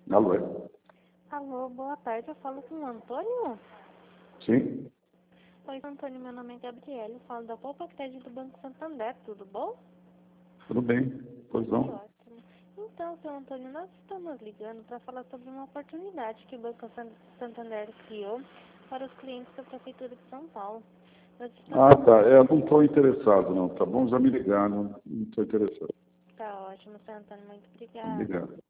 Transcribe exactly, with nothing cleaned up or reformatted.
Alô? é? Alô, boa tarde. Eu falo com o Antônio? Sim? Oi, Antônio. Meu nome é Gabriela. Eu falo da Poupa Crédito do Banco Santander. Tudo bom? Tudo bem? Pois Que não? ótimo. Então, seu Antônio, nós estamos ligando para falar sobre uma oportunidade que o Banco San- Santander criou para os clientes da Prefeitura de São Paulo. Nós Ah, estamos... tá. É, não estou interessado, não. Tá bom? Já me ligaram. Não estou interessado. Tá ótimo, seu Antônio. Muito obrigada. Obrigado.